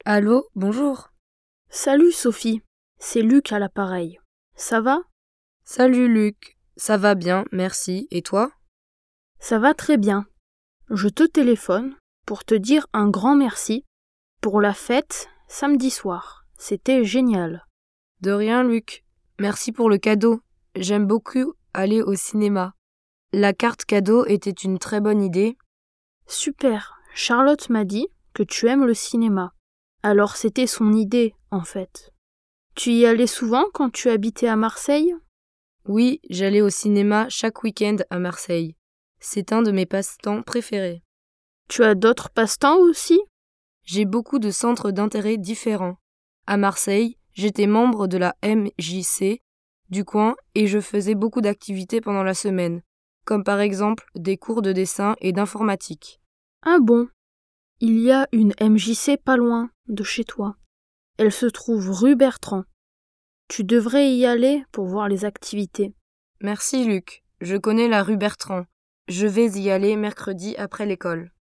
Allô, bonjour. Salut Sophie, c'est Luc à l'appareil. Ça va? Salut Luc, ça va bien, merci. Et toi? Ça va très bien. Je te téléphone pour te dire un grand merci pour la fête samedi soir. C'était génial. De rien Luc, merci pour le cadeau. J'aime beaucoup aller au cinéma. La carte cadeau était une très bonne idée. Super, Charlotte m'a dit que tu aimes le cinéma. Alors c'était son idée, en fait. Tu y allais souvent quand tu habitais à Marseille? Oui, j'allais au cinéma chaque week-end à Marseille. C'est un de mes passe-temps préférés. Tu as d'autres passe-temps aussi? J'ai beaucoup de centres d'intérêt différents. À Marseille, j'étais membre de la MJC du coin et je faisais beaucoup d'activités pendant la semaine, comme par exemple des cours de dessin et d'informatique. Ah bon? Il y a une MJC pas loin de chez toi. Elle se trouve rue Bertrand. Tu devrais y aller pour voir les activités. Merci Luc, je connais la rue Bertrand. Je vais y aller mercredi après l'école.